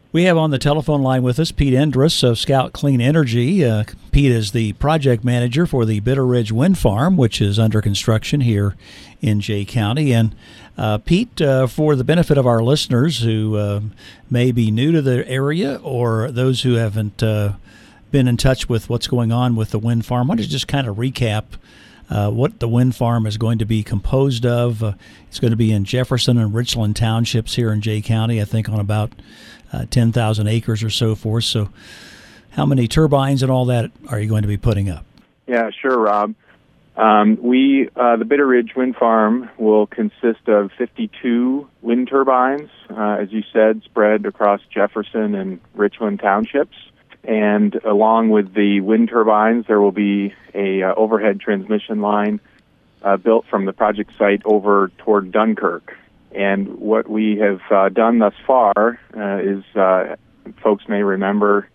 We have on the telephone line with us Pete Endress of Scout Clean Energy. Pete is the project manager for the Bitter Ridge Wind Farm, which is under construction here in Jay County. And Pete, for the benefit of our listeners who may be new to the area or those who haven't been in touch with what's going on with the wind farm, why don't you just kind of recap what the wind farm is going to be composed of? It's going to be in Jefferson and Richland townships here in Jay County, I think on about 10,000 acres or so forth. So how many turbines and all that are you going to be putting up? Yeah, sure, Rob. The Bitter Ridge Wind Farm will consist of 52 wind turbines, as you said, spread across Jefferson and Richland townships. And along with the wind turbines, there will be a overhead transmission line built from the project site over toward Dunkirk. And what we have done thus far is, folks may remember,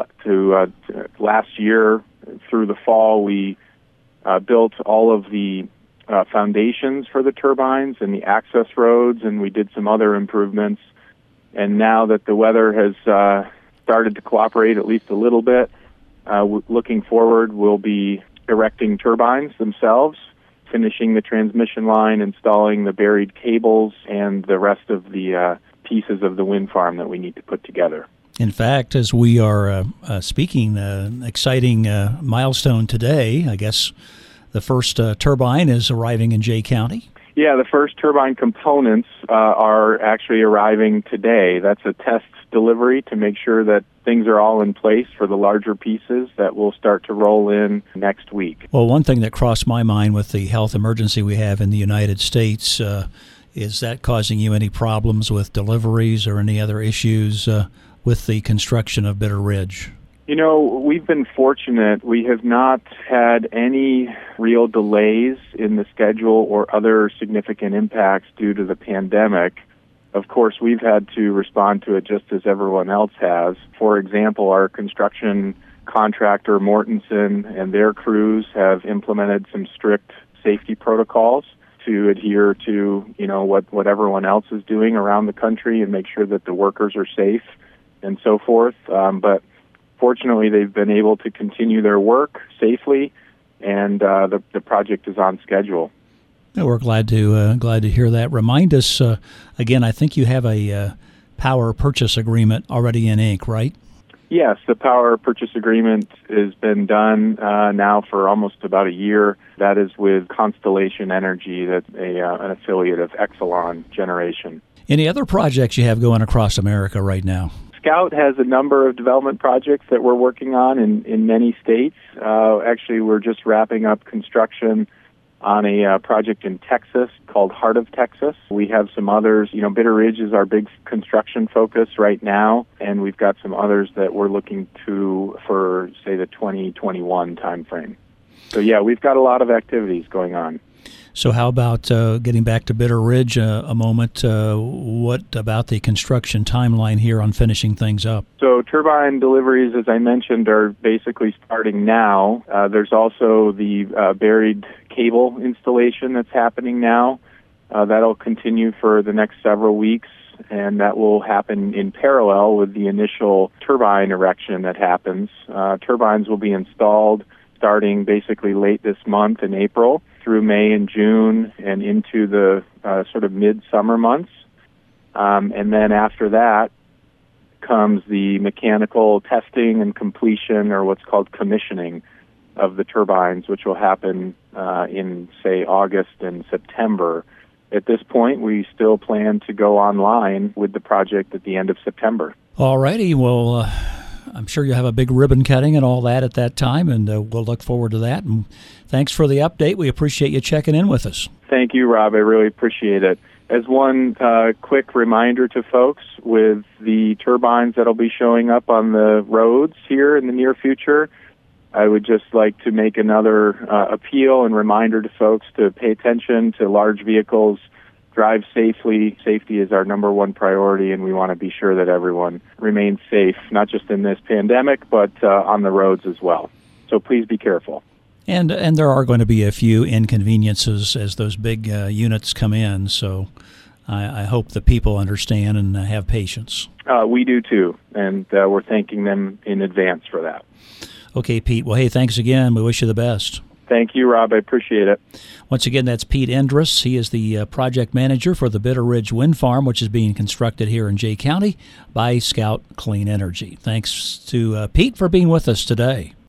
last year through the fall, we built all of the foundations for the turbines and the access roads, and we did some other improvements. And now that the weather has started to cooperate at least a little bit, looking forward, we'll be erecting turbines themselves, finishing the transmission line, installing the buried cables, and the rest of the pieces of the wind farm that we need to put together. In fact, as we are speaking, exciting milestone today, I guess the first turbine is arriving in Jay County. Yeah, the first turbine components are actually arriving today. That's a test delivery to make sure that things are all in place for the larger pieces that will start to roll in next week. Well, one thing that crossed my mind with the health emergency we have in the United States, is that causing you any problems with deliveries or any other issues with the construction of Bitter Ridge? You know, we've been fortunate. We have not had any real delays in the schedule or other significant impacts due to the pandemic. Of course, we've had to respond to it just as everyone else has. For example, our construction contractor, Mortensen, and their crews have implemented some strict safety protocols to adhere to, what everyone else is doing around the country and make sure that the workers are safe and so forth. But fortunately, they've been able to continue their work safely, and the project is on schedule. We're glad to hear that. Remind us again. I think you have a power purchase agreement already in ink, right? Yes, the power purchase agreement has been done now for almost about a year. That is with Constellation Energy, that's an affiliate of Exelon Generation. Any other projects you have going across America right now? Scout has a number of development projects that we're working on in many states. Actually, we're just wrapping up construction on a project in Texas called Heart of Texas. We have some others. Bitter Ridge is our big construction focus right now, and we've got some others that we're looking to for, say, the 2021 timeframe. So, yeah, we've got a lot of activities going on. So how about getting back to Bitter Ridge a moment? What about the construction timeline here on finishing things up? So turbine deliveries, as I mentioned, are basically starting now. There's also the buried cable installation that's happening now. That'll continue for the next several weeks, and that will happen in parallel with the initial turbine erection that happens. Turbines will be installed starting basically late this month in April through May and June and into the sort of mid-summer months. And then after that comes the mechanical testing and completion, or what's called commissioning, of the turbines, which will happen in, say, August and September. At this point, we still plan to go online with the project at the end of September. All righty. Well, I'm sure you'll have a big ribbon cutting and all that at that time, and we'll look forward to that. And thanks for the update. We appreciate you checking in with us. Thank you, Rob. I really appreciate it. As one quick reminder to folks, with the turbines that'll be showing up on the roads here in the near future, I would just like to make another appeal and reminder to folks to pay attention to large vehicles, drive safely. Safety is our number one priority, and we want to be sure that everyone remains safe, not just in this pandemic, but on the roads as well. So please be careful. And there are going to be a few inconveniences as those big units come in, so I hope the people understand and have patience. We do too, and we're thanking them in advance for that. Okay, Pete. Well, hey, thanks again. We wish you the best. Thank you, Rob. I appreciate it. Once again, that's Pete Endress. He is the project manager for the Bitter Ridge Wind Farm, which is being constructed here in Jay County by Scout Clean Energy. Thanks to Pete for being with us today.